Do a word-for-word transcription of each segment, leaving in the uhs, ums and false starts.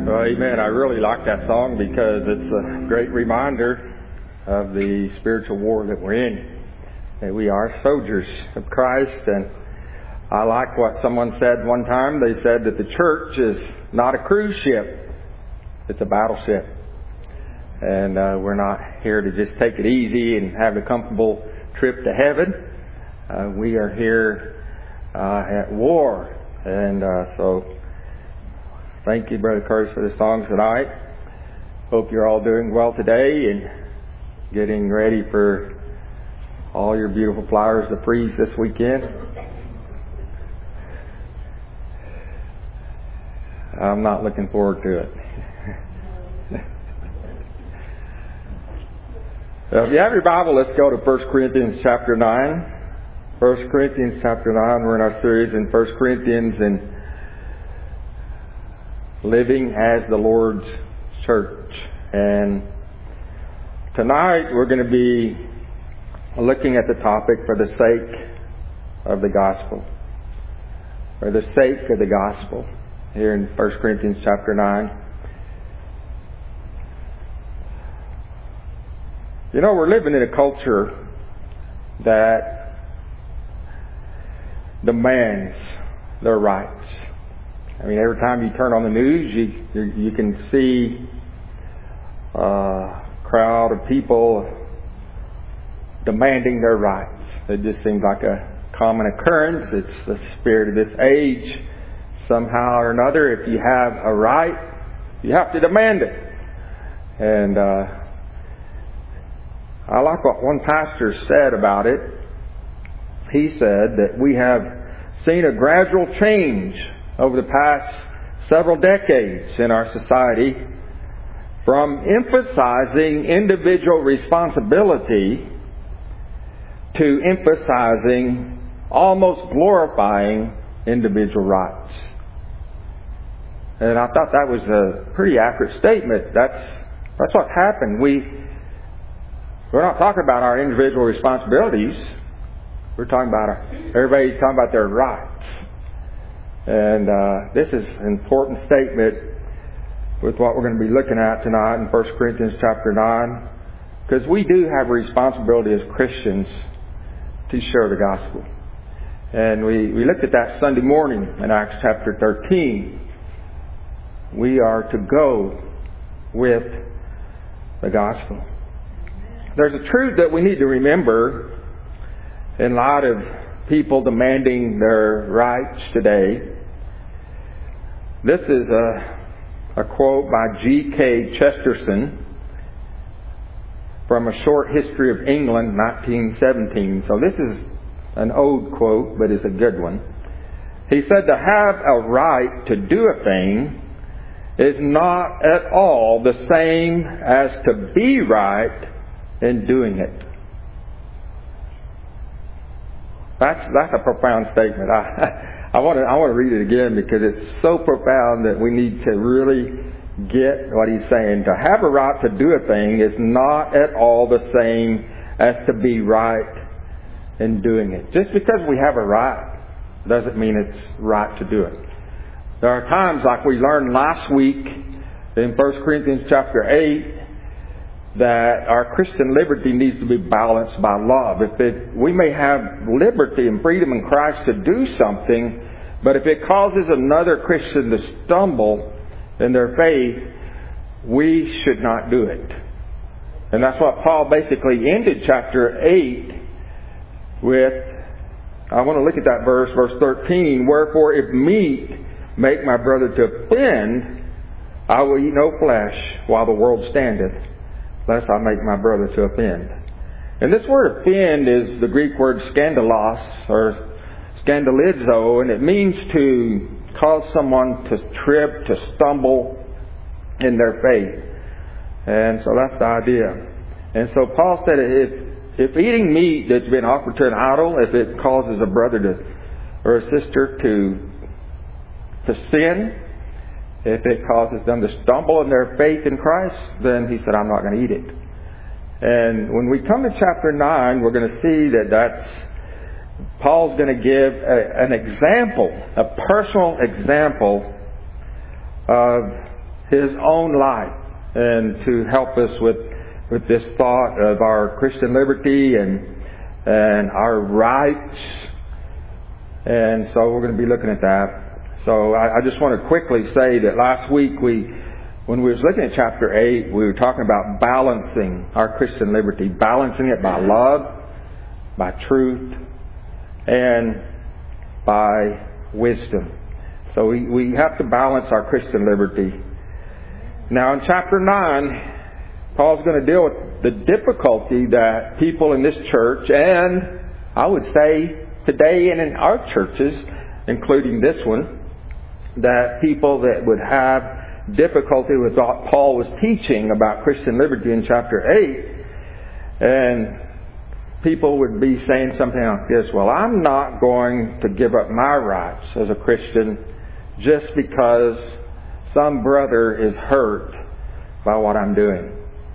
Well, amen. I really like that song because it's a great reminder of the spiritual war that we're in. That we are soldiers of Christ. And I like what someone said one time. They said that the church is not a cruise ship. It's a battleship. And uh, we're not here to just take it easy and have a comfortable trip to heaven. Uh, we are here uh, at war. And uh, so... Thank you, Brother Curtis, for the songs tonight. Hope you're all doing well today and getting ready for all your beautiful flowers to freeze this weekend. I'm not looking forward to it. So if you have your Bible, let's go to First Corinthians chapter nine. First Corinthians chapter nine. We're in our series in First Corinthians and living as the Lord's church. And tonight we're going to be looking at the topic for the sake of the gospel. For the sake of the gospel. Here in First Corinthians chapter nine. You know, we're living in a culture that demands their rights. I mean, every time you turn on the news, you you, you can see a crowd of people demanding their rights. It just seems like a common occurrence. It's the spirit of this age. Somehow or another, if you have a right, you have to demand it. And uh, I like what one pastor said about it. He said that we have seen a gradual change over the past several decades in our society from emphasizing individual responsibility to emphasizing, almost glorifying individual rights. And I thought that was a pretty accurate statement. That's that's what happened. We we're not talking about our individual responsibilities. We're talking about our, everybody's talking about their rights. And uh, this is an important statement with what we're going to be looking at tonight in First Corinthians chapter nine. Because we do have a responsibility as Christians to share the gospel. And we, we looked at that Sunday morning in Acts chapter thirteen. We are to go with the gospel. There's a truth that we need to remember in light of people demanding their rights today. This is a, a quote by G K Chesterton from A Short History of England, nineteen seventeen. So this is an old quote, but it's a good one. He said, "To have a right to do a thing is not at all the same as to be right in doing it." That's that's a profound statement. I I want to I want to read it again because it's so profound that we need to really get what he's saying. To have a right to do a thing is not at all the same as to be right in doing it. Just because we have a right doesn't mean it's right to do it. There are times, like we learned last week in First Corinthians chapter eight, that our Christian liberty needs to be balanced by love. If it, we may have liberty and freedom in Christ to do something, but if it causes another Christian to stumble in their faith, we should not do it. And that's what Paul basically ended chapter eight with. I want to look at that verse, verse thirteen. "Wherefore, if meat make my brother to offend, I will eat no flesh while the world standeth, lest I make my brother to offend." And this word offend is the Greek word skandalos or scandalizo, and it means to cause someone to trip, to stumble in their faith. And so that's the idea. And so Paul said if if eating meat that's been offered to an idol, if it causes a brother to or a sister to to sin, if it causes them to stumble in their faith in Christ, then he said, I'm not going to eat it. And when we come to chapter nine, we're going to see that that's Paul's going to give a, an example, a personal example of His own life, and to help us with with this thought of our Christian liberty and and our rights. And so we're going to be looking at that. So I, I just want to quickly say that last week we, when we was looking at chapter eight, we were talking about balancing our Christian liberty, balancing it by love, by truth, and by wisdom. So we, we have to balance our Christian liberty. Now in chapter nine, Paul's going to deal with the difficulty that people in this church, and I would say today and in our churches, including this one, that people that would have difficulty with what Paul was teaching about Christian liberty in chapter eight, and people would be saying something like this: well, I'm not going to give up my rights as a Christian just because some brother is hurt by what I'm doing.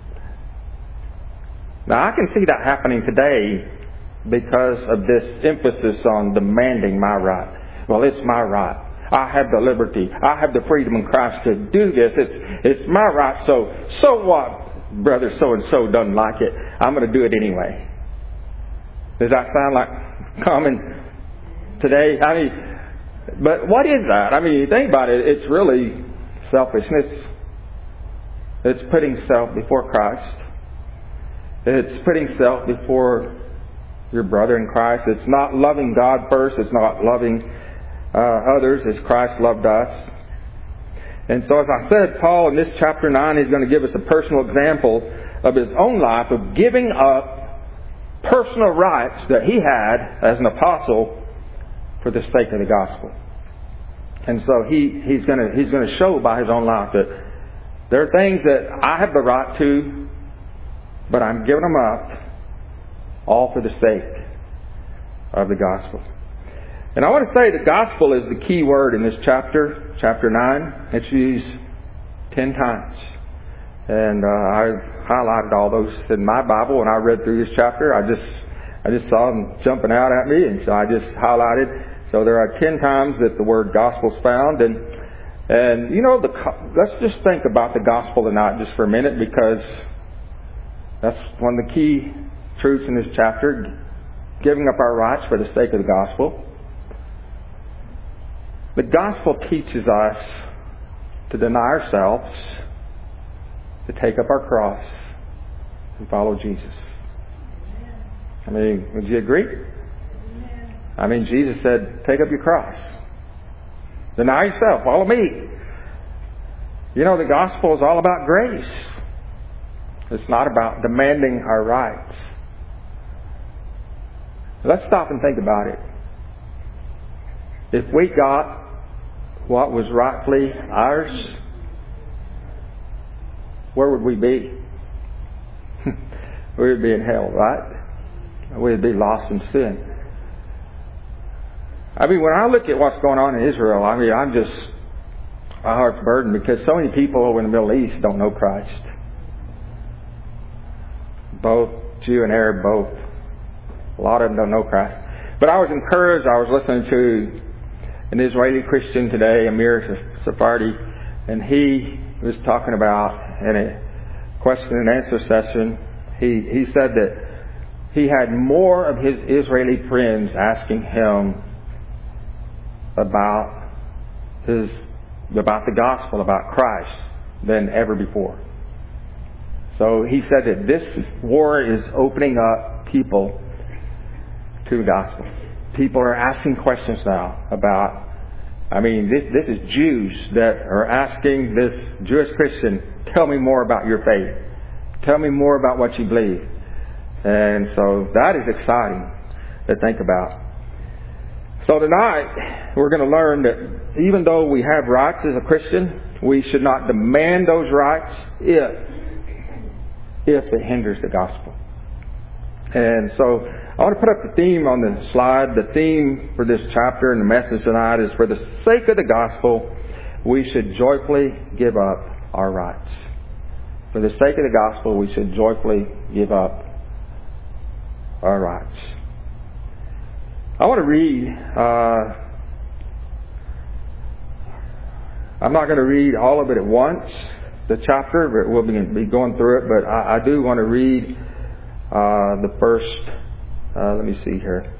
Now, I can see that happening today because of this emphasis on demanding my right. Well, it's my right. I have the liberty. I have the freedom in Christ to do this. It's it's my right. So so what? Brother so and so doesn't like it. I'm going to do it anyway. Does that sound like common today? I mean, but what is that? I mean, you think about it. It's really selfishness. It's putting self before Christ. It's putting self before your brother in Christ. It's not loving God first. It's not loving uh, others as Christ loved us. And so, as I said, Paul in this chapter nine, he's going to give us a personal example of his own life of giving up personal rights that he had as an apostle for the sake of the gospel. And so he, he's going to he's going to show by his own life that there are things that I have the right to, but I'm giving them up all for the sake of the gospel. And I want to say the gospel is the key word in this chapter, chapter nine. It's used ten times. And uh, I've highlighted all those in my Bible. When I read through this chapter, I just I just saw them jumping out at me, and so I just highlighted. So there are ten times that the word gospel is found. And, and you know, the, let's just think about the gospel tonight just for a minute, because that's one of the key truths in this chapter, giving up our rights for the sake of the gospel. The gospel teaches us to deny ourselves, to take up our cross, and follow Jesus. I mean, would you agree? I mean, Jesus said, take up your cross. Deny yourself, follow me. You know, the gospel is all about grace. It's not about demanding our rights. Let's stop and think about it. If we got what was rightfully ours, where would we be? We would be in hell, right? We would be lost in sin. I mean, when I look at what's going on in Israel, I mean, I'm just, my heart's burdened because so many people over in the Middle East don't know Christ. Both Jew and Arab, both. A lot of them don't know Christ. But I was encouraged. I was listening to an Israeli Christian today, Amir Sephardi, and he was talking about in a question and answer session, he, he said that he had more of his Israeli friends asking him about his about the gospel, about Christ, than ever before. So he said that this war is opening up people to the gospel. People are asking questions now about, I mean, this, this is Jews that are asking this Jewish Christian, tell me more about your faith. Tell me more about what you believe. And so that is exciting to think about. So tonight, we're going to learn that even though we have rights as a Christian, we should not demand those rights if, if it hinders the gospel. And so I want to put up the theme on the slide. The theme for this chapter and the message tonight is, for the sake of the gospel, we should joyfully give up our rights. For the sake of the gospel, we should joyfully give up our rights. I want to read uh, I'm not going to read all of it at once, the chapter, but we'll be going through it. But I, I do want to read uh, the first, uh, let me see here.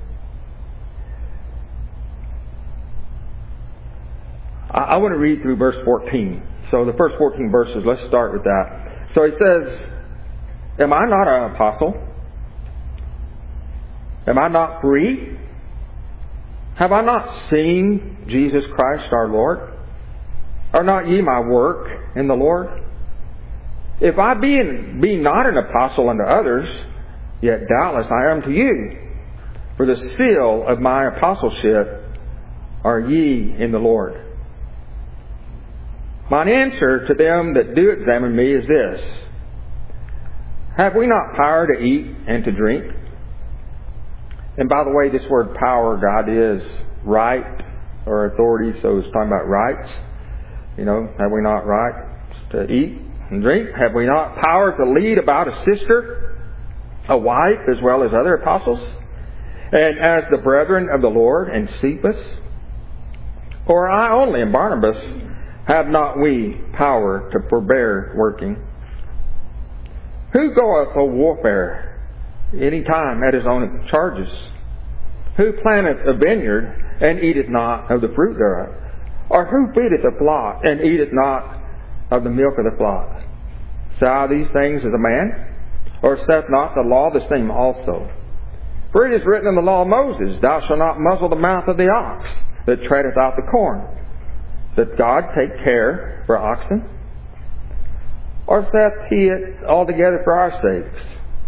I, I want to read through verse fourteen. So the first fourteen verses, let's start with that. So he says, am I not an apostle? Am I not free? Have I not seen Jesus Christ our Lord? Are not ye my work in the Lord? If I be, in, be not an apostle unto others, yet doubtless I am to you. For the seal of my apostleship are ye in the Lord. Mine answer to them that do examine me is this: have we not power to eat and to drink? And by the way, this word power, God, is right or authority, so it's talking about rights. You know, have we not rights to eat and drink? Have we not power to lead about a sister, a wife, as well as other apostles? And as the brethren of the Lord and Cephas? Or I only and Barnabas, have not we power to forbear working? Who goeth a warfare any time at his own charges? Who planteth a vineyard and eateth not of the fruit thereof? Or who feedeth a flock and eateth not of the milk of the flock? Say I these things as a man? Or saith not the law the same also? For it is written in the law of Moses, thou shalt not muzzle the mouth of the ox that treadeth out the corn. Doth God take care for oxen? Or saith he it altogether for our sakes?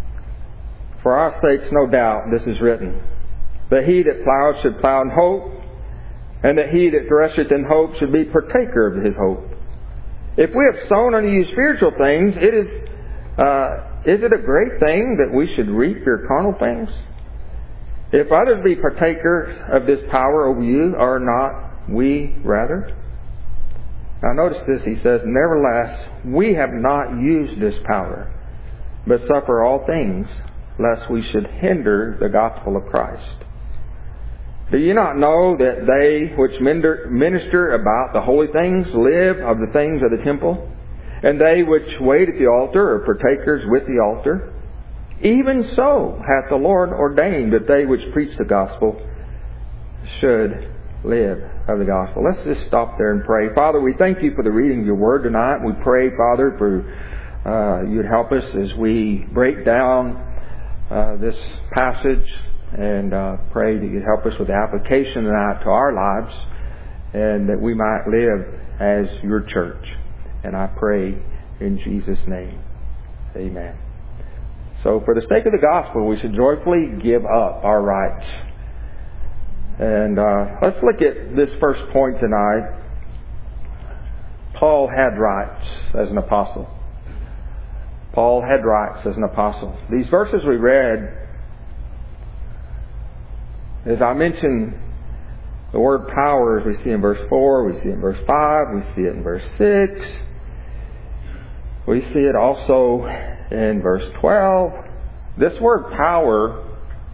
For our sakes, no doubt, this is written, that he that ploweth should plow in hope, and that he that thresheth in hope should be partaker of his hope. If we have sown unto you spiritual things, it is uh, is it a great thing that we should reap your carnal things? If others be partakers of this power over you, are not we rather? Now notice this, he says, nevertheless, we have not used this power, but suffer all things, lest we should hinder the gospel of Christ. Do you not know that they which minister about the holy things live of the things of the temple? And they which wait at the altar are partakers with the altar? Even so hath the Lord ordained that they which preach the gospel should live of the gospel. Let's just stop there and pray. Father, we thank you for the reading of your word tonight. We pray, Father, for uh, you'd help us as we break down uh, this passage, and uh, pray that you'd help us with the application tonight to our lives, and that we might live as your church. And I pray in Jesus' name. Amen. So for the sake of the gospel, we should joyfully give up our rights. And uh, let's look at this first point tonight. Paul had rights as an apostle. Paul had rights as an apostle. These verses we read, as I mentioned, the word power, as we see in verse four, we see it in verse five, we see it in verse six. We see it also in verse twelve. This word power,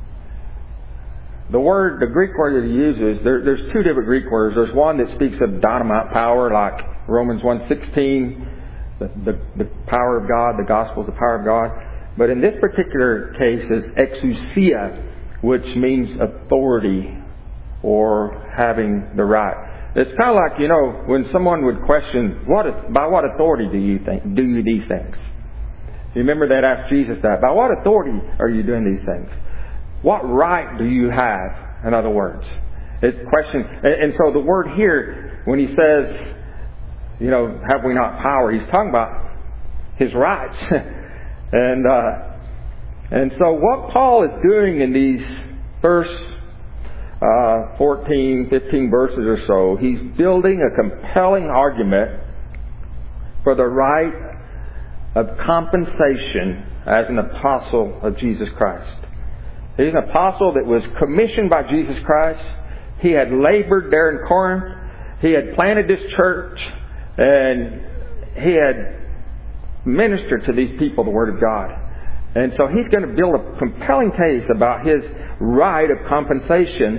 the word, the Greek word that he uses, there, there's two different Greek words. There's one that speaks of dynamite power, like Romans one sixteen, the, the, the power of God, the gospel is the power of God. But in this particular case is exousia, which means authority or having the right. It's kind of like, you know, when someone would question, what by what authority do you think do you these things? You remember that asked Jesus that. By what authority are you doing these things? What right do you have? In other words, it's a question. And so the word here, when he says, you know, have we not power? He's talking about his rights. and uh, and so what Paul is doing in these first uh, fourteen, fifteen verses or so, he's building a compelling argument for the right of compensation as an apostle of Jesus Christ. He's an apostle that was commissioned by Jesus Christ. He had labored there in Corinth. He had planted this church, and he had ministered to these people the Word of God. And so he's going to build a compelling case about his right of compensation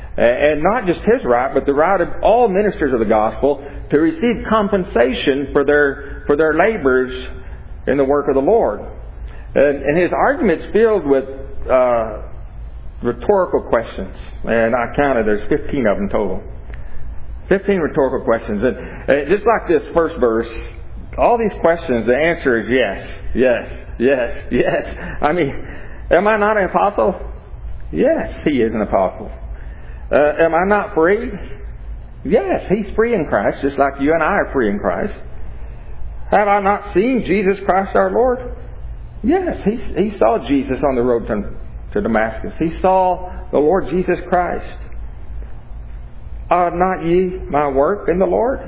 And not just his right, but the right of all ministers of the gospel to receive compensation for their for their labors in the work of the Lord. And, and his argument's filled with uh, rhetorical questions. And I counted, there's fifteen of them total. fifteen rhetorical questions. And, and just like this first verse, all these questions, the answer is yes, yes, yes, yes. I mean, am I not an apostle? Yes, he is an apostle. Uh, am I not free? Yes, he's free in Christ, just like you and I are free in Christ. Have I not seen Jesus Christ our Lord? Yes, he, he saw Jesus on the road to, to Damascus. He saw the Lord Jesus Christ. Are not ye my work in the Lord?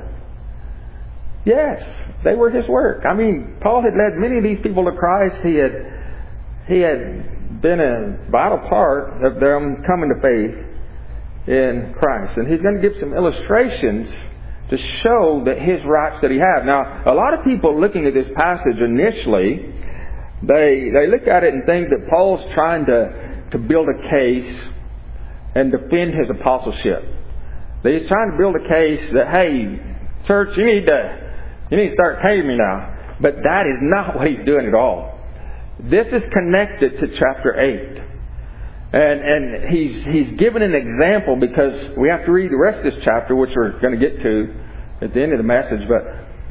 Yes, they were his work. I mean, Paul had led many of these people to Christ. He had, he had been a vital part of them coming to faith in Christ. And he's going to give some illustrations to show that his rights that he had. Now, a lot of people looking at this passage initially, they they look at it and think that Paul's trying to, to build a case and defend his apostleship. That he's trying to build a case that, hey, church, you need to you need to start paying me now. But that is not what he's doing at all. This is connected to chapter eight. And and he's he's given an example, because we have to read the rest of this chapter, which we're going to get to at the end of the message. But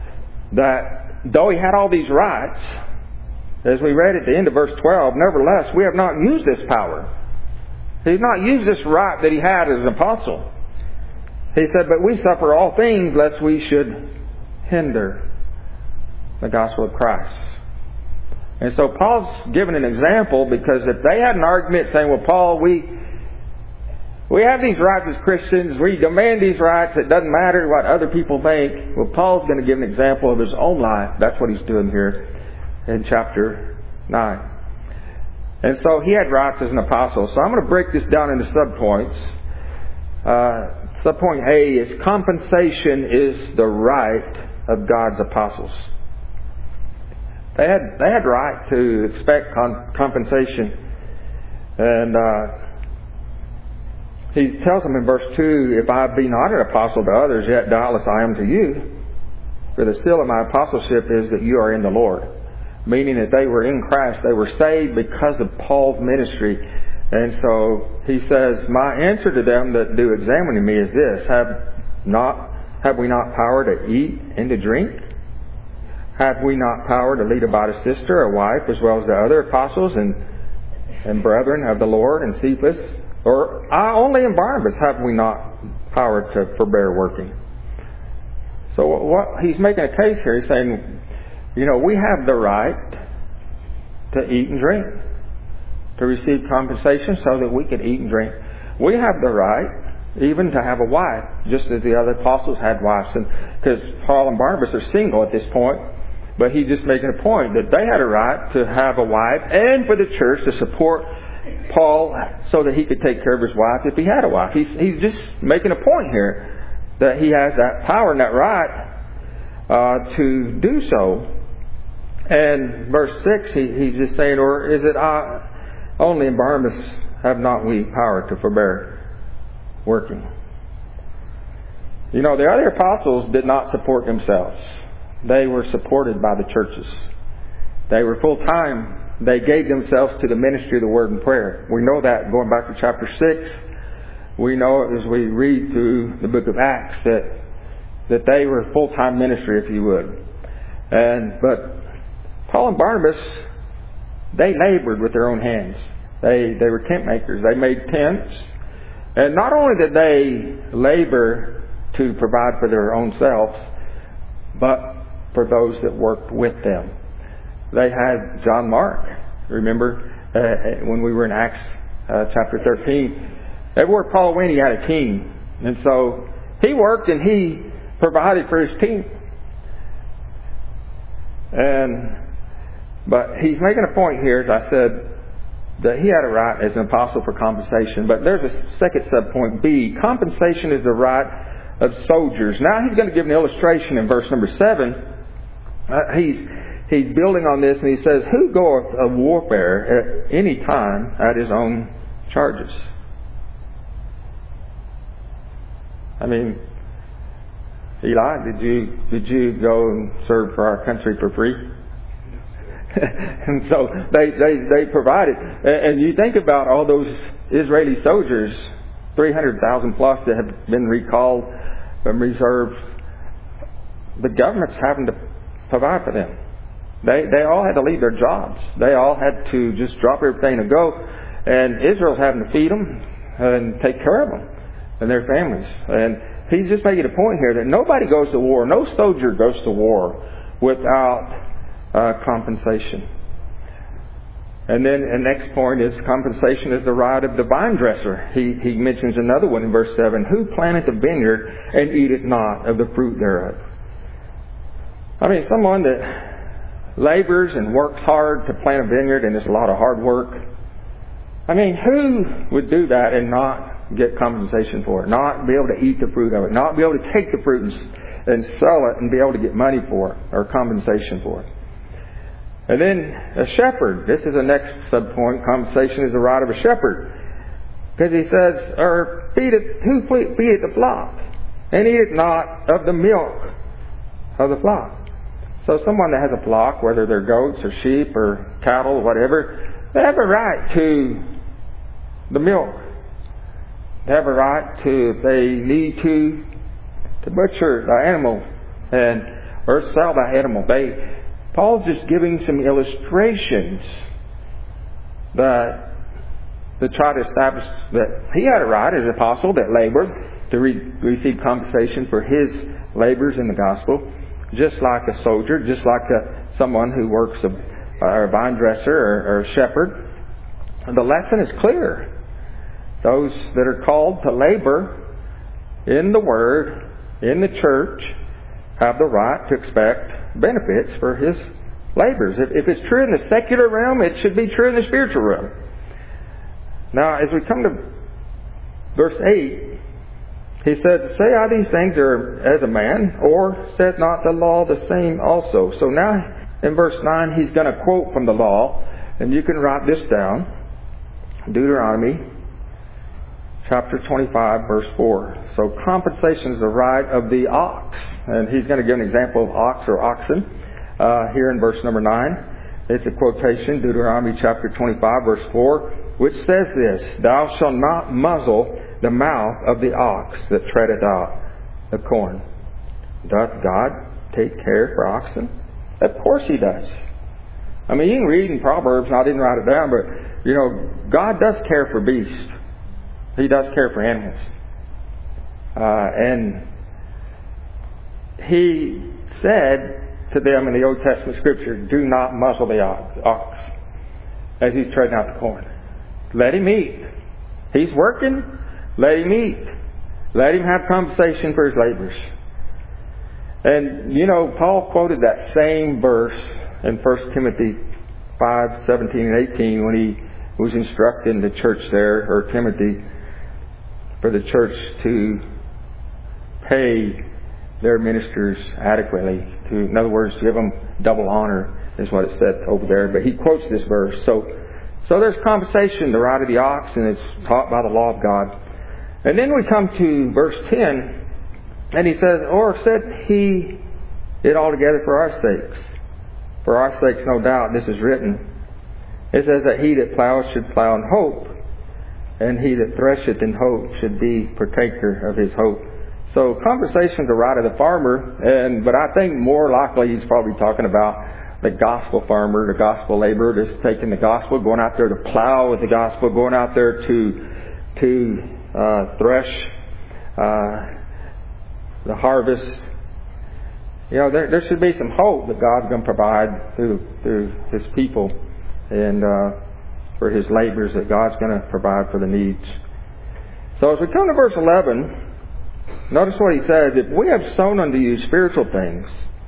that though he had all these rights, as we read at the end of verse twelve, nevertheless we have not used this power. He's not used this right that he had as an apostle. He said, but we suffer all things lest we should hinder the gospel of Christ. And so Paul's given an example, because if they had an argument saying, well, Paul, we we have these rights as Christians, we demand these rights, it doesn't matter what other people think. Well, Paul's going to give an example of his own life. That's what he's doing here in chapter nine. And so he had rights as an apostle. So I'm going to break this down into subpoints. Uh, subpoint A is compensation is the right of God's apostles. They had they had right to expect con- compensation, and uh, he tells them in verse two, "If I be not an apostle to others, yet doubtless I am to you. For the seal of my apostleship is that you are in the Lord." Meaning that they were in Christ, they were saved because of Paul's ministry. And so he says, "My answer to them that do examine me is this: Have not have we not power to eat and to drink? Have we not power to lead about a sister, a wife, as well as the other apostles and and brethren of the Lord and Cephas? Or I only and Barnabas have we not power to forbear working?" So what he's making a case here, he's saying, you know, we have the right to eat and drink, to receive compensation so that we could eat and drink. We have the right even to have a wife, just as the other apostles had wives. And because Paul and Barnabas are single at this point, but he's just making a point that they had a right to have a wife, and for the church to support Paul so that he could take care of his wife if he had a wife. He's, he's just making a point here that he has that power and that right uh, to do so. And verse six, he, he's just saying, "Or is it I only and Barnabas have not we power to forbear working?" You know, the other apostles did not support themselves. They were supported by the churches. They were full-time. They gave themselves to the ministry of the Word and prayer. We know that going back to chapter six. We know it as we read through the book of Acts that that they were full-time ministry, if you would. And but Paul and Barnabas, they labored with their own hands. They they were tent makers. They made tents. And not only did they labor to provide for their own selves, but for those that worked with them. They had John Mark. Remember uh, when we were in Acts uh, chapter thirteen, everywhere Paul went, he had a team. And so he worked and he provided for his team. And but he's making a point here, as I said, that he had a right as an apostle for compensation. But there's a second subpoint, B. Compensation is the right of soldiers. Now he's going to give an illustration in verse number seven. Uh, he's he's building on this, and he says, "Who goeth of warfare at any time at his own charges?" I mean, Eli, did you did you go and serve for our country for free? And so they, they, they provided. And you think about all those Israeli soldiers, three hundred thousand plus that have been recalled from reserve. The government's having to provide for them. They they all had to leave their jobs. They all had to just drop everything and go. And Israel's having to feed them and take care of them and their families. And he's just making a point here that nobody goes to war. No soldier goes to war without uh, compensation. And then the next point is compensation is the right of the vine dresser. He, he mentions another one in verse seven. Who planteth the vineyard and eateth not of the fruit thereof? I mean, someone that labors and works hard to plant a vineyard, and it's a lot of hard work. I mean, who would do that and not get compensation for it? Not be able to eat the fruit of it? Not be able to take the fruit and, and sell it and be able to get money for it or compensation for it? And then a shepherd. This is the next subpoint. Compensation is the right of a shepherd. Because he says, or feedeth, who feedeth the flock, and eateth not of the milk of the flock. So someone that has a flock, whether they're goats or sheep or cattle or whatever, they have a right to the milk. They have a right to, if they need to, to butcher the animal and or sell the animal. They, Paul's just giving some illustrations that to try to establish that he had a right as an apostle that labored to re- receive compensation for his labors in the gospel. Just like a soldier, just like a, someone who works a, a vine dresser or, or a shepherd. The lesson is clear. Those that are called to labor in the Word, in the church, have the right to expect benefits for his labors. If, if it's true in the secular realm, it should be true in the spiritual realm. Now, as we come to verse eight, he said, say I these things are as a man, or said not the law the same also? So now in verse nine he's going to quote from the law, and you can write this down. Deuteronomy chapter twenty-five verse four. So compensation is the right of the ox. And he's going to give an example of ox or oxen uh, here in verse number nine. It's a quotation, Deuteronomy chapter twenty-five verse four, which says this, thou shalt not muzzle the mouth of the ox that treadeth out the corn. Doth God take care for oxen? Of course He does. I mean, you can read in Proverbs, and I didn't write it down, but, you know, God does care for beasts. He does care for animals. Uh, and He said to them in the Old Testament Scripture, do not muzzle the ox as he's treading out the corn. Let him eat. He's working. Let him eat. Let him have compensation for his labors. And, you know, Paul quoted that same verse in First Timothy five, seventeen and eighteen when he was instructing the church there, or Timothy, for the church to pay their ministers adequately. To, in other words, to give them double honor is what it said over there. But he quotes this verse. So, so there's compensation, the right of the ox, and it's taught by the law of God. And then we come to verse ten, and he says, or said he it altogether for our sakes. For our sakes, no doubt, this is written. It says that he that ploweth should plow in hope, and he that thresheth in hope should be partaker of his hope. So conversation's the right of the farmer, and but I think more likely he's probably talking about the gospel farmer, the gospel laborer that's taking the gospel, going out there to plow with the gospel, going out there to to uh, thresh uh, the harvest. You know, there, there should be some hope that God's going to provide through through His people, and uh, for His labors, that God's going to provide for the needs. So as we come to verse eleven, notice what he says. If we have sown unto you spiritual things,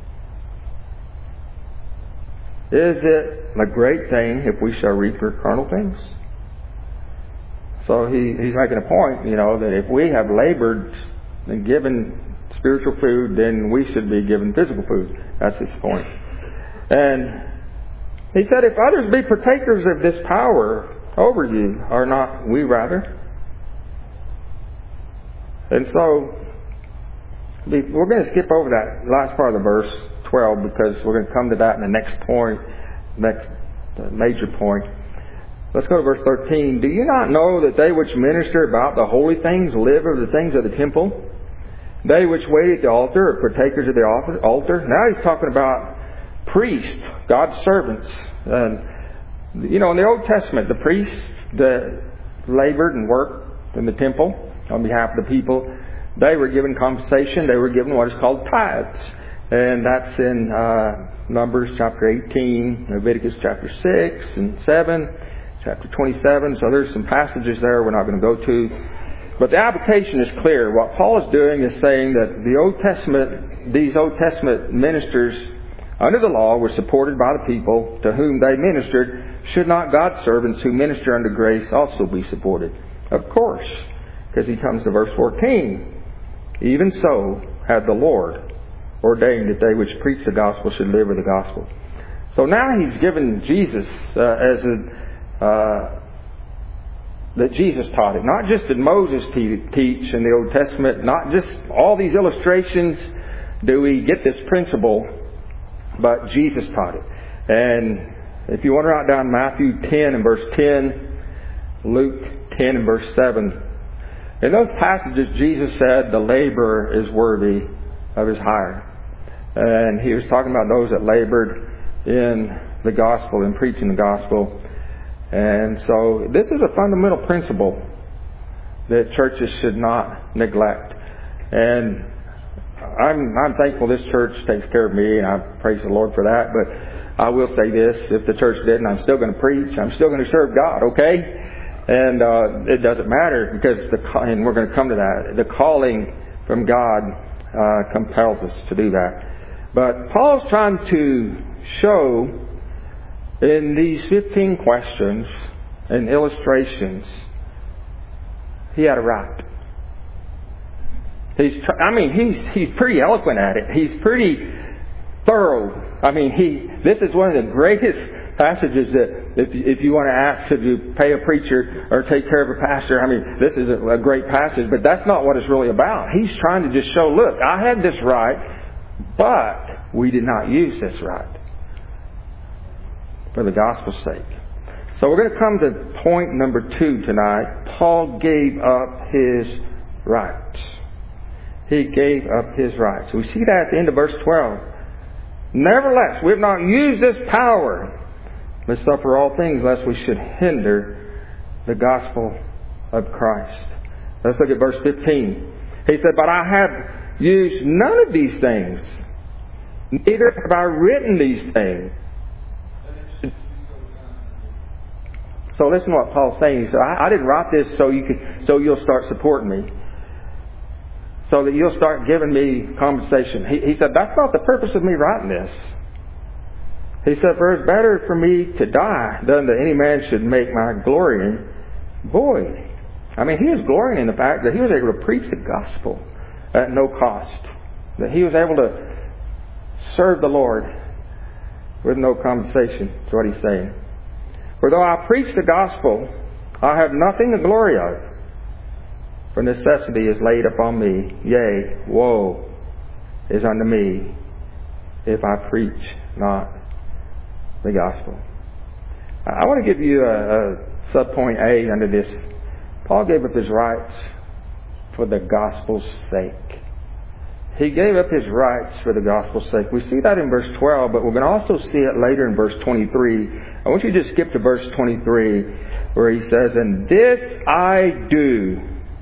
is it a great thing if we shall reap your carnal things? So he, he's making a point, you know, that if we have labored and given spiritual food, then we should be given physical food. That's his point. And he said, if others be partakers of this power over you, are not we rather? And so we're going to skip over that last part of the verse twelve because we're going to come to that in the next point, next major point. Let's go to verse thirteen. Do you not know that they which minister about the holy things live of the things of the temple? They which wait at the altar are partakers of the altar. Now he's talking about priests, God's servants. And, you know, in the Old Testament, the priests that labored and worked in the temple on behalf of the people, they were given compensation. They were given what is called tithes. And that's in uh, Numbers chapter eighteen, Leviticus chapter six and seven, chapter twenty-seven. So there's some passages there we're not going to go to. But the application is clear. What Paul is doing is saying that the Old Testament, these Old Testament ministers under the law were supported by the people to whom they ministered. Should not God's servants who minister under grace also be supported? Of course, because he comes to verse fourteen. Even so had the Lord ordained that they which preach the gospel should live with the gospel. So now he's given Jesus uh, as a... Uh, that Jesus taught it. Not just did Moses te- teach in the Old Testament, not just all these illustrations do we get this principle, but Jesus taught it. And if you want to write down Matthew ten and verse ten, Luke ten and verse seven, in those passages Jesus said the laborer is worthy of his hire. And he was talking about those that labored in the gospel, in preaching the gospel. And so this is a fundamental principle that churches should not neglect. And I'm, I'm thankful this church takes care of me, and I praise the Lord for that. But I will say this, if the church didn't, I'm still going to preach. I'm still going to serve God, okay? And uh, it doesn't matter because, the and we're going to come to that, the calling from God uh, compels us to do that. But Paul's trying to show in these fifteen questions and illustrations, he had a right. He's, I mean, he's he's pretty eloquent at it. He's pretty thorough. I mean, he. This is one of the greatest passages that, if if you want to ask to pay a preacher or take care of a pastor, I mean, this is a, a great passage. But that's not what it's really about. He's trying to just show, look, I had this right, but we did not use this right for the gospel's sake. So we're going to come to point number two tonight. Paul gave up his rights. He gave up his rights. We see that at the end of verse twelve. Nevertheless, we have not used this power to suffer all things, lest we should hinder the gospel of Christ. Let's look at verse fifteen. He said, but I have used none of these things, neither have I written these things. So listen to what Paul's saying. He said, I, I didn't write this so you could, so you'll start supporting me, so that you'll start giving me compensation. He, he said, that's not the purpose of me writing this. He said, for it's better for me to die than that any man should make my glorying void. I mean, he was glorying in the fact that he was able to preach the gospel at no cost. That he was able to serve the Lord with no compensation. That's what he's saying. For though I preach the gospel, I have nothing to glory of. For necessity is laid upon me. Yea, woe is unto me if I preach not the gospel. I want to give you a, a sub-point A under this. Paul gave up his rights for the gospel's sake. He gave up his rights for the gospel's sake. We see that in verse twelve, but we're going to also see it later in verse twenty-three. I want you to just skip to verse twenty-three, where he says, and this I do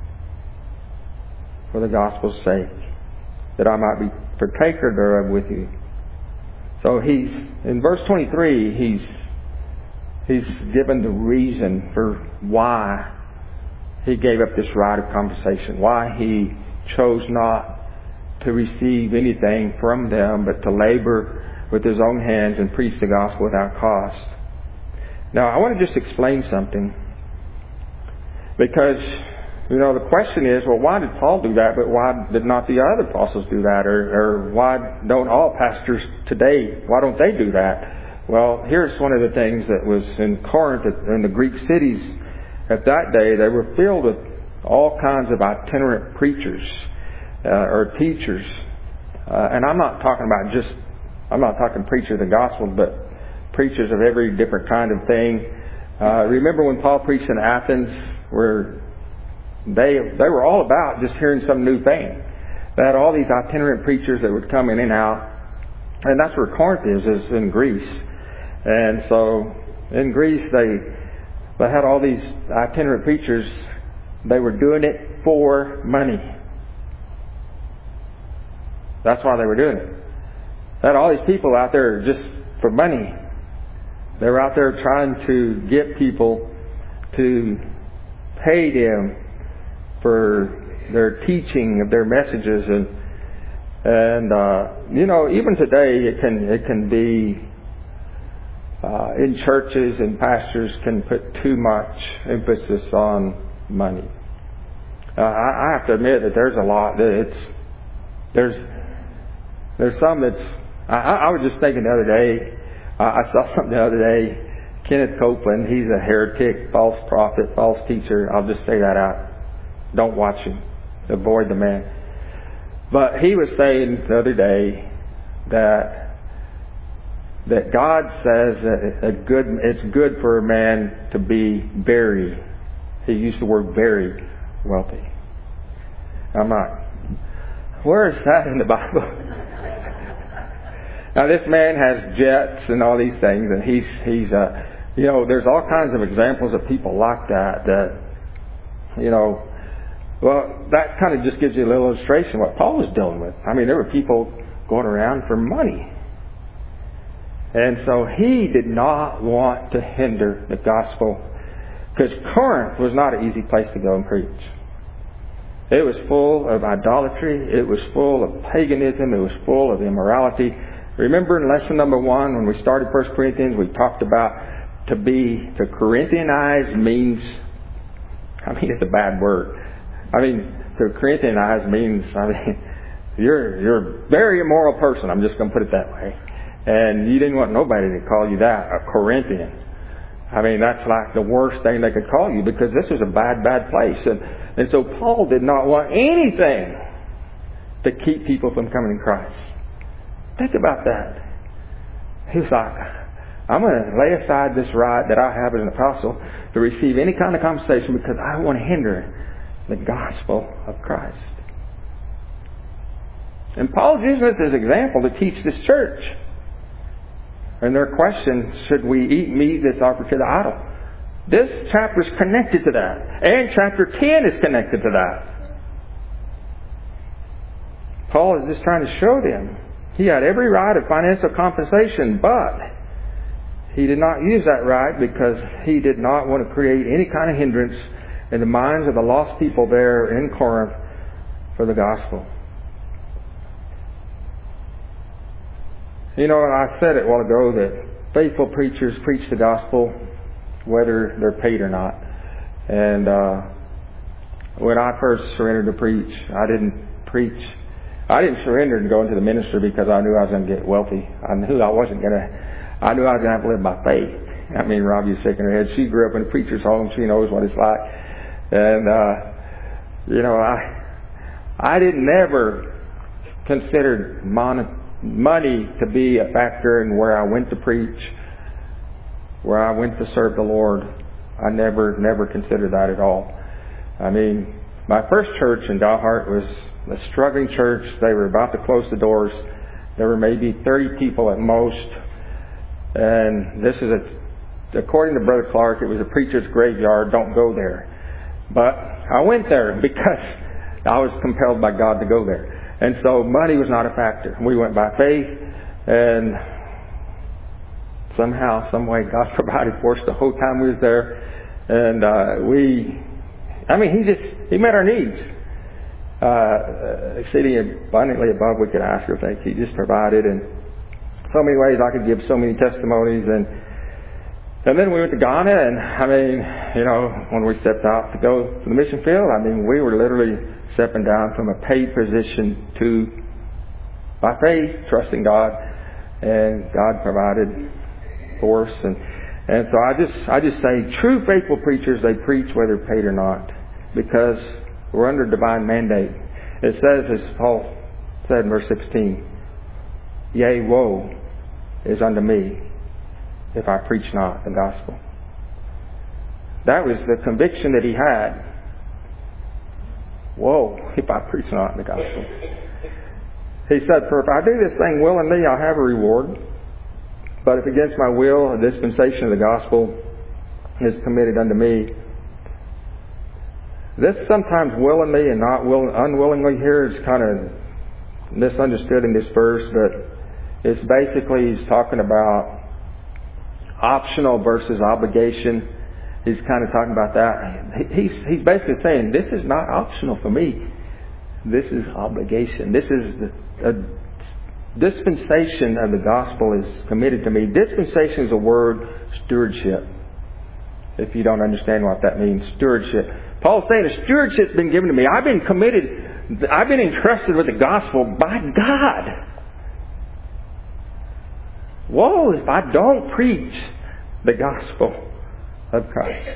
for the gospel's sake, that I might be partaker thereof with you. So he's, in verse twenty-three, he's, he's given the reason for why he gave up this right of compensation, why he chose not to receive anything from them, but to labor with his own hands and preach the gospel without cost. Now, I want to just explain something, because, you know, the question is, well, why did Paul do that, but why did not the other apostles do that? Or, or why don't all pastors today, why don't they do that? Well, here's one of the things that was in Corinth, in the Greek cities at that day. They were filled with all kinds of itinerant preachers. uh, or teachers. Uh, and I'm not talking about just, I'm not talking preachers of the gospel, but preachers of every different kind of thing. Uh, remember when Paul preached in Athens, where they they were all about just hearing some new thing. They had all these itinerant preachers that would come in and out. And that's where Corinth is, is in Greece. And so in Greece, they they had all these itinerant preachers. They were doing it for money. That's why they were doing it. They had all these people out there just for money. They were out there trying to get people to pay them for their teaching of their messages. And and uh, you know, even today it can it can be uh, in churches, and pastors can put too much emphasis on money. Uh, I, I have to admit that there's a lot that it's there's there's some that's I, I was just thinking the other day. I, I saw something the other day. Kenneth Copeland, he's a heretic, false prophet, false teacher. I'll just say that out. Don't watch him. Avoid the man. But he was saying the other day that that God says that a good it's good for a man to be very, he used the word very wealthy. I'm like, where is that in the Bible? Now this man has jets and all these things, and he's he's uh you know, there's all kinds of examples of people like that that you know. Well, that kind of just gives you a little illustration of what Paul was dealing with. I mean, there were people going around for money. And so he did not want to hinder the gospel, because Corinth was not an easy place to go and preach. It was full of idolatry. It was full of paganism. It was full of immorality. Remember in lesson number one, when we started First Corinthians, we talked about to be, to Corinthianize means, I mean, it's a bad word. I mean, to Corinthianize means, I mean, you're you're a very immoral person. I'm just going to put it that way. And you didn't want nobody to call you that, a Corinthian. I mean, that's like the worst thing they could call you, because this was a bad, bad place. And, and so Paul did not want anything to keep people from coming to Christ. Think about that. He was like, I'm going to lay aside this right that I have as an apostle to receive any kind of compensation, because I want to hinder the gospel of Christ. And Paul's using this as an example to teach this church. And their question, should we eat meat that's offered to the idol? This chapter is connected to that. And chapter ten is connected to that. Paul is just trying to show them he had every right of financial compensation, but he did not use that right because he did not want to create any kind of hindrance in the minds of the lost people there in Corinth for the gospel. You know, I said it a while ago that faithful preachers preach the gospel whether they're paid or not. And uh, when I first surrendered to preach, I didn't preach. I didn't surrender to go into the ministry because I knew I was going to get wealthy. I knew I wasn't going to. I knew I was going to have to live by faith. I mean, Robbie's shaking her head. She grew up in a preacher's home. She knows what it's like. And, uh, you know, I I didn't ever consider mon- money to be a factor in where I went to preach, where I went to serve the Lord. I never, never considered that at all. I mean, my first church in Dalhart was a struggling church. They were about to close the doors. There were maybe thirty people at most. And this is a, according to Brother Clark, it was a preacher's graveyard. Don't go there. But I went there because I was compelled by God to go there. And so money was not a factor. We went by faith, and somehow, some way, God provided for us the whole time we was there. And uh, we, I mean, He just, He met our needs. Uh, exceeding abundantly above we could ask or think. He just provided, and so many ways I could give so many testimonies. And And then we went to Ghana, and I mean, you know, when we stepped out to go to the mission field, I mean, we were literally stepping down from a paid position to, by faith, trusting God, and God provided for us. And and so I just I just say, true faithful preachers, they preach whether paid or not, because we're under divine mandate. It says, as Paul said in verse sixteen, yea, woe is unto me if I preach not the gospel. That was the conviction that he had. Woe if I preach not the gospel. He said, for if I do this thing willingly, I'll have a reward. But if against my will, a dispensation of the gospel is committed unto me. This sometimes willingly and not will, unwillingly here is kind of misunderstood in this verse, but it's basically he's talking about optional versus obligation. He's kind of talking about that. He's, he's basically saying, this is not optional for me. This is obligation. This is the, a dispensation of the gospel is committed to me. Dispensation is a word, stewardship. If you don't understand what that means, stewardship. Paul's saying a stewardship's been given to me. I've been committed, I've been entrusted with the gospel by God. Woe if I don't preach the gospel of Christ.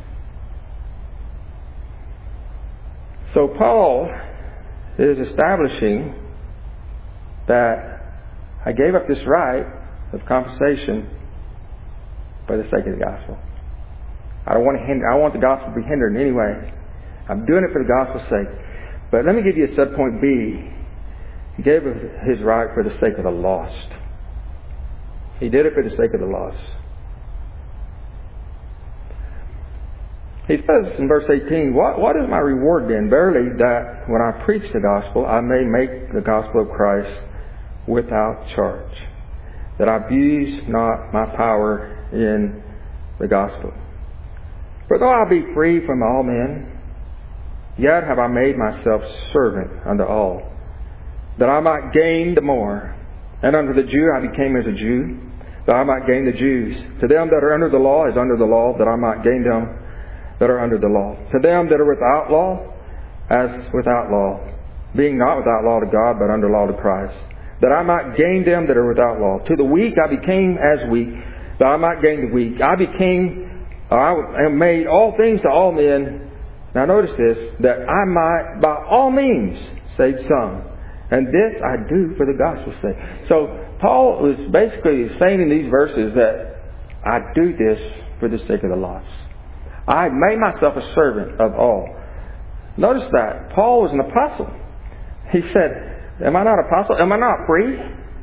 So Paul is establishing that I gave up this right of compensation for the sake of the gospel. I don't want to hinder, I want the gospel to be hindered in any way. I'm doing it for the gospel's sake. But let me give you a subpoint B. He gave his right for the sake of the lost. He did it for the sake of the lost. He says in verse eighteen, what, what is my reward then? Verily, that when I preach the gospel, I may make the gospel of Christ without charge, that I abuse not my power in the gospel. For though I be free from all men, yet have I made myself servant unto all, that I might gain the more. And unto the Jew I became as a Jew, that I might gain the Jews. To them that are under the law is under the law, that I might gain them that are under the law. To them that are without law, as without law, being not without law to God, but under law to Christ, that I might gain them that are without law. To the weak I became as weak, that I might gain the weak. I became, I am made all things to all men. Now notice this, that I might by all means save some. And this I do for the gospel's sake. So Paul was basically saying in these verses that I do this for the sake of the lost. I made myself a servant of all. Notice that. Paul was an apostle. He said, am I not apostle? Am I not free?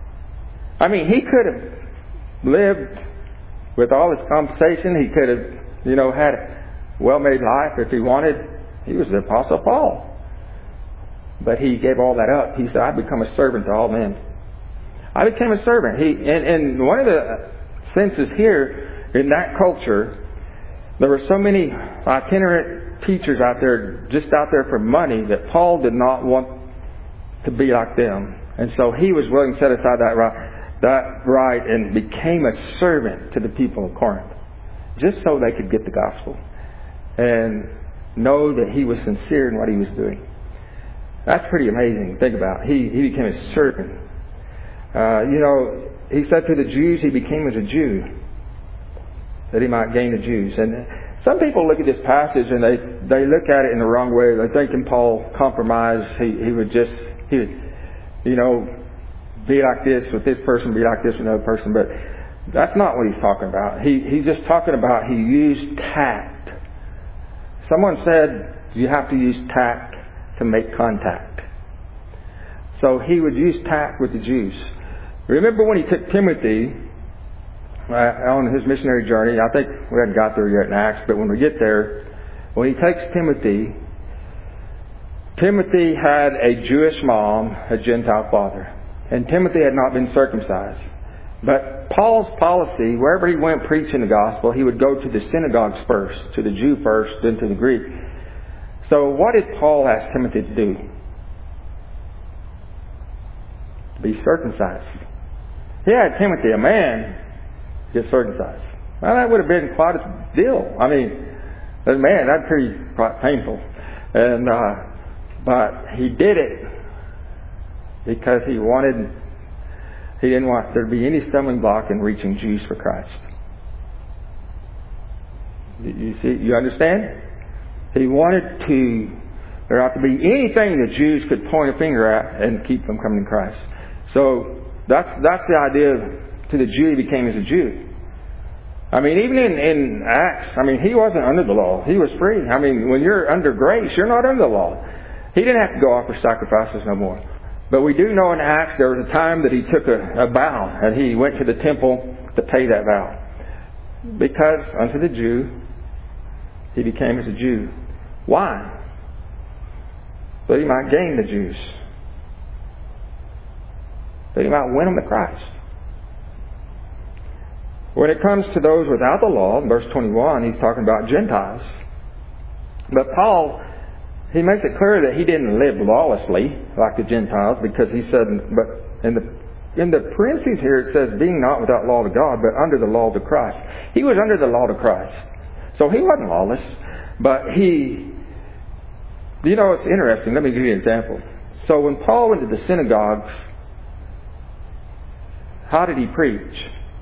I mean, he could have lived with all his compensation. He could have, you know, had a well-made life if he wanted. He was the apostle Paul. But he gave all that up. He said, I become a servant to all men. I became a servant. He, and, and one of the senses here in that culture, there were so many itinerant teachers out there, just out there for money, that Paul did not want to be like them. And so he was willing to set aside that right, that right and became a servant to the people of Corinth, just so they could get the gospel and know that he was sincere in what he was doing. That's pretty amazing to think about. He, he became a servant. Uh, you know, he said to the Jews, he became as a Jew, that he might gain the Jews. And some people look at this passage and they, they look at it in the wrong way. They're thinking Paul compromised. He, he would just, he would, you know, be like this with this person, be like this with another person. But that's not what he's talking about. He, he's just talking about he used tact. Someone said you have to use tact to make contact. So he would use tact with the Jews. Remember when he took Timothy Uh, on his missionary journey. I think we hadn't got there yet in Acts, but when we get there, when he takes Timothy, Timothy had a Jewish mom, a Gentile father, and Timothy had not been circumcised. But Paul's policy, wherever he went preaching the gospel, he would go to the synagogues first, to the Jew first, then to the Greek. So what did Paul ask Timothy to do? To be circumcised. He had Timothy, a man, get circumcised. Well, that would have been quite a deal. I mean, as a man, that'd be quite painful. And uh, but he did it because he wanted. He didn't want there to be any stumbling block in reaching Jews for Christ. You see, you understand? He wanted to There ought to be anything the Jews could point a finger at and keep them coming to Christ. So that's that's the idea to the Jew he became as a Jew. I mean, even in, in Acts, I mean, he wasn't under the law. He was free. I mean, when you're under grace, you're not under the law. He didn't have to go offer sacrifices no more. But we do know in Acts there was a time that he took a, a vow and he went to the temple to pay that vow. Because unto the Jew, he became as a Jew. Why? So he might gain the Jews. That he might win them to Christ. When it comes to those without the law, in verse twenty-one, he's talking about Gentiles. But Paul, he makes it clear that he didn't live lawlessly like the Gentiles, because he said, but in the in the parentheses here it says, being not without law to God, but under the law to Christ. He was under the law to Christ. So he wasn't lawless, but he, you know, it's interesting. Let me give you an example. So when Paul went to the synagogues, how did he preach?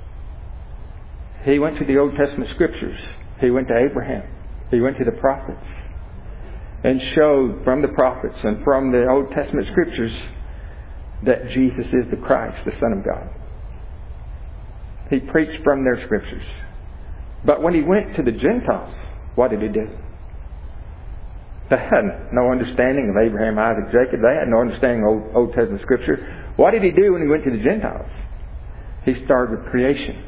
He went to the Old Testament Scriptures. He went to Abraham. He went to the prophets and showed from the prophets and from the Old Testament Scriptures that Jesus is the Christ, the Son of God. He preached from their Scriptures. But when he went to the Gentiles, what did he do? They had no understanding of Abraham, Isaac, Jacob. They had no understanding of Old, Old Testament Scripture. What did he do when he went to the Gentiles? He started with creation.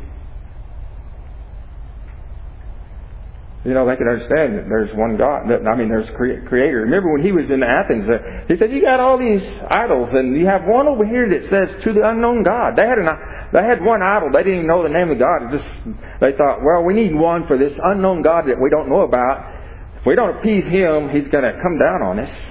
You know, they could understand that there's one God. I mean, there's a Creator. Remember when he was in Athens, uh, he said, you got all these idols, and you have one over here that says, to the unknown God. They had an, they had one idol. They didn't even know the name of God. It just, they thought, well, we need one for this unknown God that we don't know about. If we don't appease Him, He's going to come down on us.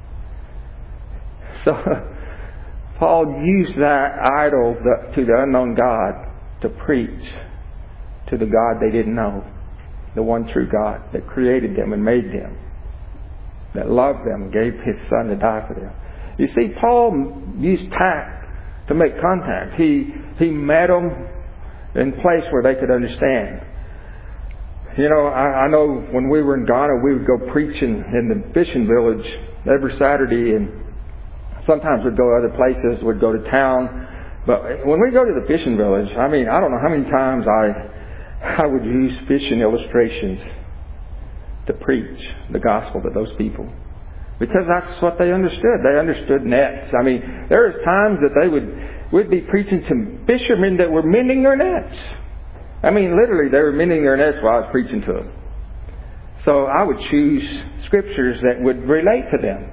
So, Paul used that idol to the unknown God to preach to the God they didn't know. The one true God that created them and made them, that loved them, gave His Son to die for them. You see, Paul used tact to make contact. He he met them in a place where they could understand. You know, I, I know when we were in Ghana, we would go preaching in the fishing village every Saturday, and sometimes we'd go other places. We'd go to town, but when we go to the fishing village, I mean, I don't know how many times I. I would use fishing illustrations to preach the gospel to those people. Because that's what they understood. They understood nets. I mean, there was times that they would would be preaching to fishermen that were mending their nets. I mean, literally, they were mending their nets while I was preaching to them. So I would choose scriptures that would relate to them.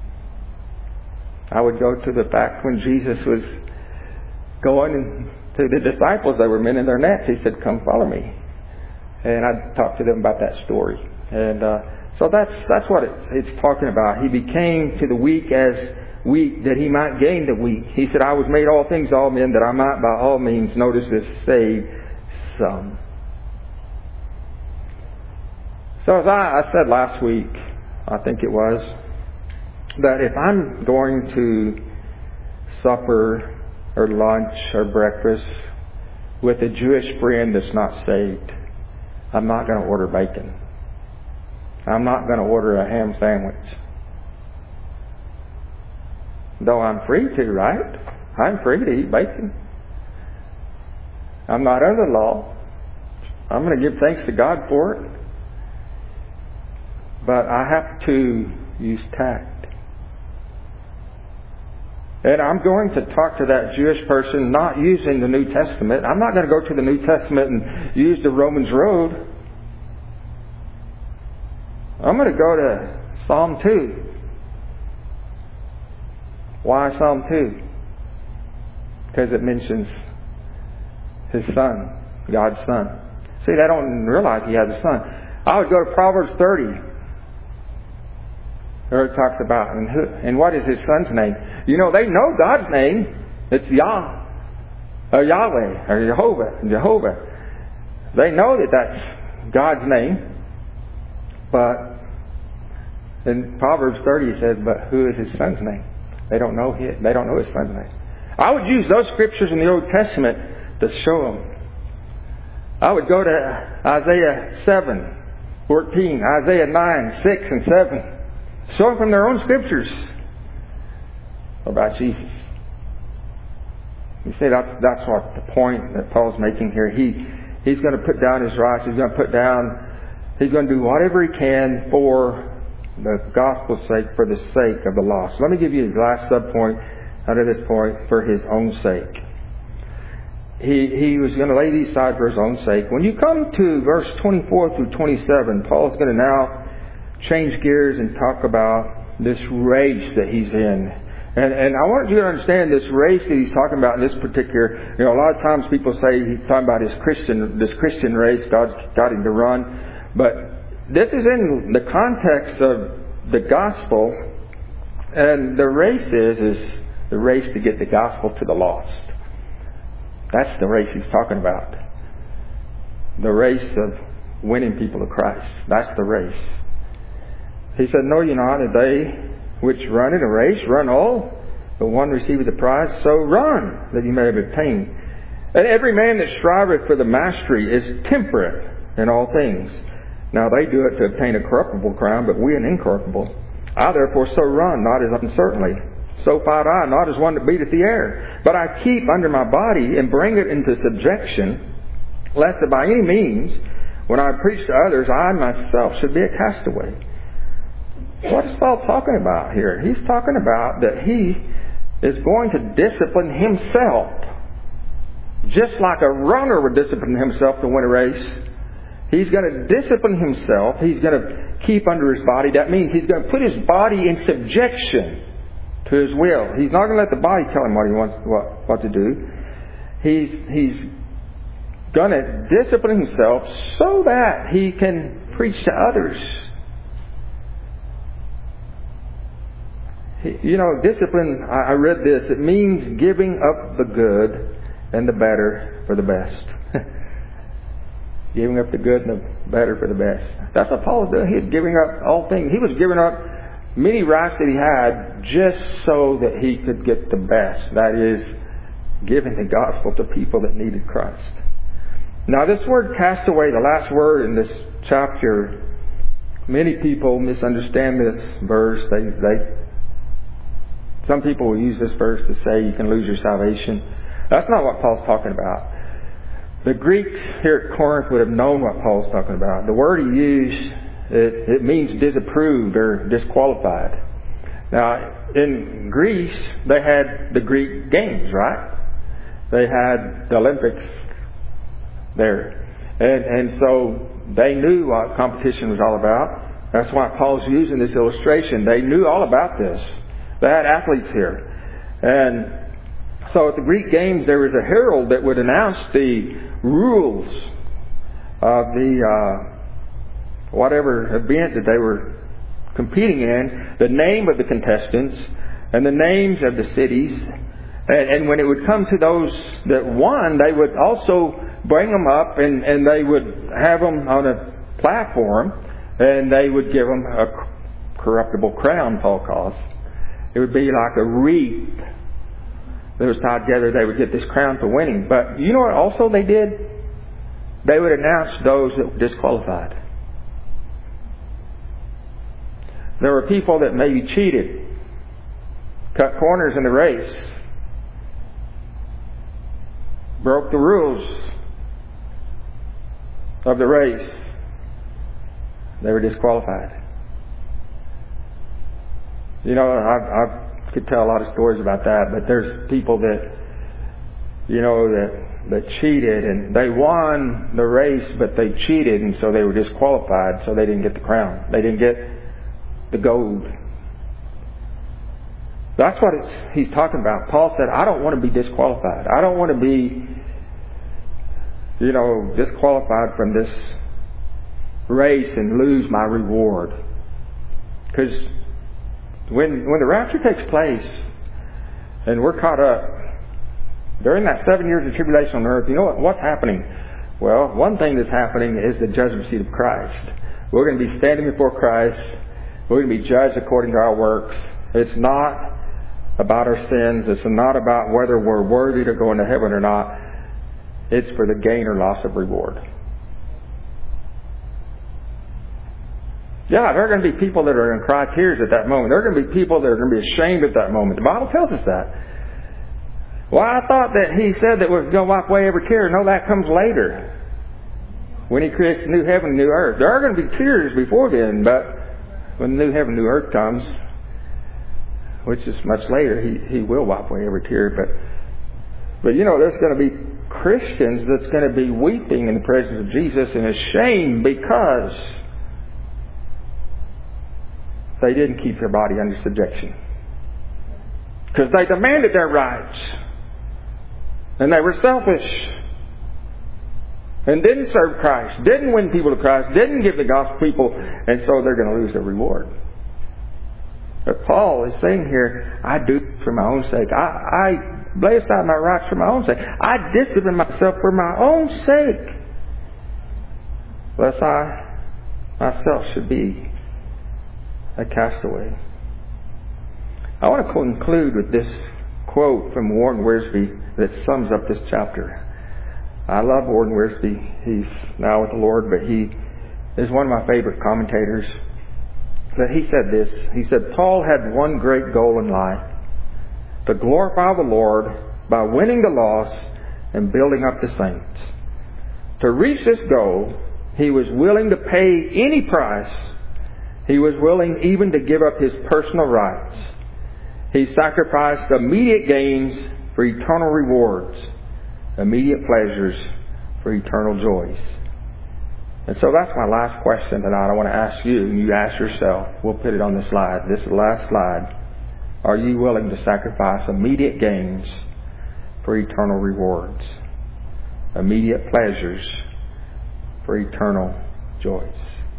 I would go to the fact when Jesus was going and to the disciples, they were mending their nets. He said, come follow me. And I'd talk to them about that story. And uh, so that's that's what it, it's talking about. He became to the weak as weak, that he might gain the weak. He said, I was made all things to all men, that I might by all means, notice this, save some. So as I, I said last week, I think it was, that if I'm going to supper or lunch or breakfast with a Jewish friend that's not saved, I'm not going to order bacon. I'm not going to order a ham sandwich. Though I'm free to, right? I'm free to eat bacon. I'm not under the law. I'm going to give thanks to God for it. But I have to use tact. And I'm going to talk to that Jewish person not using the New Testament. I'm not going to go to the New Testament and use the Romans Road. I'm going to go to Psalm two. Why Psalm two? Because it mentions His Son, God's Son. See, they don't realize He has a Son. I would go to Proverbs thirty. Where it talks about, and, who, and what is His Son's name? You know, they know God's name. It's Yah, or Yahweh, or Jehovah, Jehovah. They know that that's God's name. But in Proverbs thirty it says, but who is His Son's name? They don't know His, they don't know His Son's name. I would use those scriptures in the Old Testament to show them. I would go to Isaiah seven, fourteen, Isaiah nine, six and seven. showing from their own scriptures about Jesus. You see, that's, that's what the point that Paul's making here. He, he's going to put down his rights. He's going to put down, he's going to do whatever he can for the gospel's sake, for the sake of the lost. Let me give you his last subpoint under this point, for his own sake. He, he was going to lay these aside for his own sake. When you come to verse twenty-four through twenty-seven, Paul's going to now change gears and talk about this race that he's in. And, and I want you to understand this race that he's talking about in this particular, you know, a lot of times people say he's talking about his Christian, this Christian race, God's got him to run. But this is in the context of the gospel, and the race is, is the race to get the gospel to the lost. That's the race he's talking about. The race of winning people to Christ. That's the race. He said, know ye not that they which run in a race run all, but one receiveth the prize, so run that ye may obtain. And every man that striveth for the mastery is temperate in all things. Now they do it to obtain a corruptible crown, but we an incorruptible. I therefore so run, not as uncertainly. So fight I, not as one that beateth the air. But I keep under my body and bring it into subjection, lest that by any means, when I preach to others, I myself should be a castaway. What is Paul talking about here? He's talking about that he is going to discipline himself. Just like a runner would discipline himself to win a race. He's going to discipline himself. He's going to keep under his body. That means he's going to put his body in subjection to his will. He's not going to let the body tell him what he wants, what, what to do. He's, he's going to discipline himself so that he can preach to others. He, you know, discipline, I, I read this, it means giving up the good and the better for the best. Giving up the good and the better for the best. That's what Paul was doing. He was giving up all things. He was giving up many rights that he had just so that he could get the best. That is, giving the gospel to people that needed Christ. Now this word castaway, the last word in this chapter, many people misunderstand this verse. They, they, some people will use this verse to say you can lose your salvation. That's not what Paul's talking about. The Greeks here at Corinth would have known what Paul's talking about. The word he used, it, it means disapproved or disqualified. Now, in Greece, they had the Greek games, right? They had the Olympics there. And, and so they knew what competition was all about. That's why Paul's using this illustration. They knew all about this. They had athletes here. And so at the Greek games, there was a herald that would announce the rules of the uh, whatever event that they were competing in, the name of the contestants, and the names of the cities. And, and when it would come to those that won, they would also bring them up and, and they would have them on a platform, and they would give them a corruptible crown, Paul calls. It would be like a wreath that was tied together. They would get this crown for winning. But you know what also they did? They would announce those that were disqualified. There were people that maybe cheated, cut corners in the race, broke the rules of the race. They were disqualified. You know, I've, I've could tell a lot of stories about that, but there's people that, you know, that that cheated and they won the race, but they cheated, and so they were disqualified, so they didn't get the crown. They didn't get the gold. That's what it's, he's talking about. Paul said, I don't want to be disqualified. I don't want to be, you know, disqualified from this race and lose my reward. Because When when the rapture takes place and we're caught up during that seven years of tribulation on earth, you know what, what's happening? Well, one thing that's happening is the judgment seat of Christ. We're going to be standing before Christ. We're going to be judged according to our works. It's not about our sins. It's not about whether we're worthy to go into heaven or not. It's for the gain or loss of reward. Yeah, there are going to be people that are going to cry tears at that moment. There are going to be people that are going to be ashamed at that moment. The Bible tells us that. Well, I thought that He said that we're going to wipe away every tear. No, that comes later. When He creates the new heaven and new earth. There are going to be tears before then, but when the new heaven and new earth comes, which is much later, He, he will wipe away every tear. But, but you know, there's going to be Christians that's going to be weeping in the presence of Jesus and ashamed because they didn't keep their body under subjection. Because they demanded their rights. And they were selfish. And didn't serve Christ. Didn't win people to Christ. Didn't give the gospel to people. And so they're going to lose their reward. But Paul is saying here, I do it for my own sake. I, I lay aside my rights for my own sake. I discipline myself for my own sake. Lest I myself should be a castaway. I want to conclude with this quote from Warren Wiersbe that sums up this chapter. I love Warren Wiersbe. He's now with the Lord, but he is one of my favorite commentators. But he said this. He said, Paul had one great goal in life: to glorify the Lord by winning the lost and building up the saints. To reach this goal, he was willing to pay any price. He was willing even to give up his personal rights. He sacrificed immediate gains for eternal rewards, immediate pleasures for eternal joys. And so that's my last question tonight. I want to ask you, and you ask yourself. We'll put it on the slide. This is the last slide. Are you willing to sacrifice immediate gains for eternal rewards, immediate pleasures for eternal joys?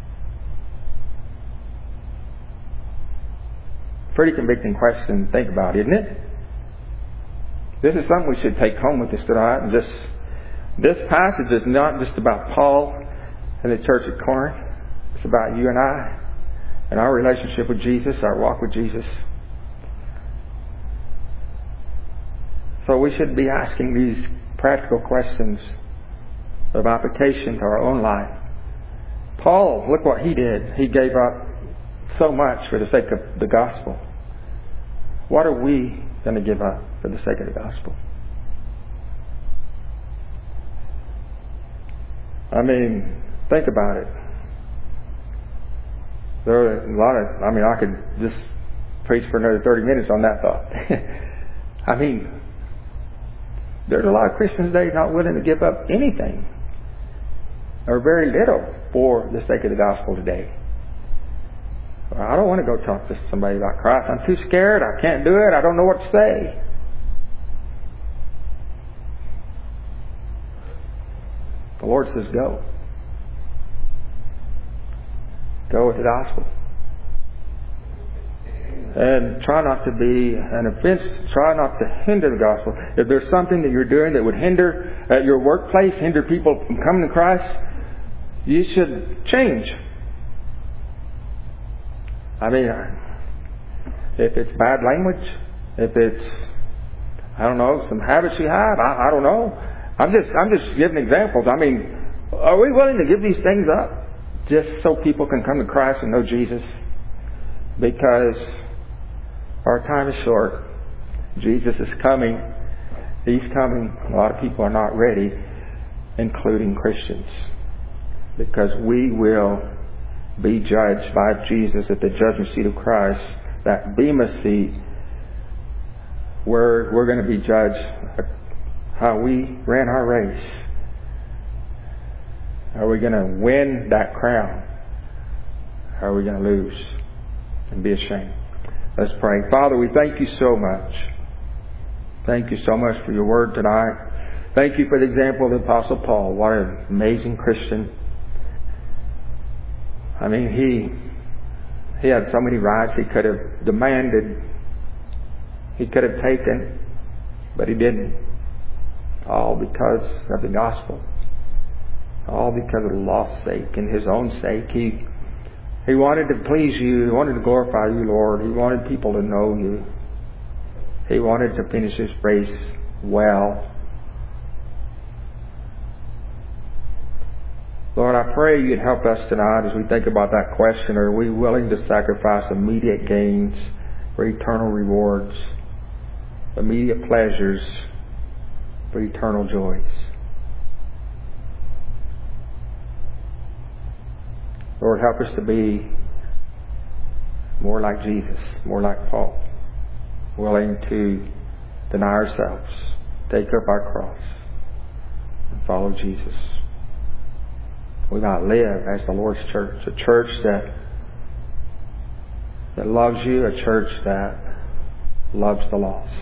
Pretty convicting question to think about, isn't it? This is something we should take home with us tonight. And just this passage is not just about Paul and the church at Corinth. It's about you and I and our relationship with Jesus, our walk with Jesus. So we should be asking these practical questions of application to our own life. Paul, look what he did. He gave up so much for the sake of the gospel. What are we going to give up for the sake of the gospel? I mean, think about it. There are a lot of, I mean, I could just preach for another thirty minutes on that thought. I mean, there's a lot of Christians today not willing to give up anything or very little for the sake of the gospel today. I don't want to go talk to somebody about Christ. I'm too scared. I can't do it. I don't know what to say. The Lord says go. Go with the gospel. And try not to be an offense. Try not to hinder the gospel. If there's something that you're doing that would hinder at your workplace, hinder people from coming to Christ, you should change. I mean, if it's bad language, if it's, I don't know, some habits you have, I, I don't know. I'm just, I'm just giving examples. I mean, are we willing to give these things up just so people can come to Christ and know Jesus? Because our time is short. Jesus is coming. He's coming. A lot of people are not ready, including Christians, because we will be judged by Jesus at the judgment seat of Christ, that bema seat, where we're going to be judged how we ran our race. Are we going to win that crown? Or are we going to lose and be ashamed? Let's pray. Father, we thank you so much. Thank you so much for your word tonight. Thank you for the example of the Apostle Paul. What an amazing Christian. I mean, he he had so many rights he could have demanded, he could have taken, but he didn't. All because of the gospel. All because of the lost's sake and his own sake. He he wanted to please you. He wanted to glorify you, Lord. He wanted people to know you. He wanted to finish his race well. Lord, I pray you'd help us tonight as we think about that question. Are we willing to sacrifice immediate gains for eternal rewards, immediate pleasures for eternal joys? Lord, help us to be more like Jesus, more like Paul, willing to deny ourselves, take up our cross, and follow Jesus. We might live as the Lord's church, a church that that loves you, a church that loves the lost.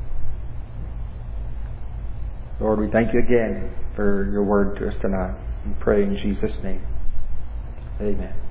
Lord, we thank you again for your word to us tonight. We pray in Jesus' name. Amen.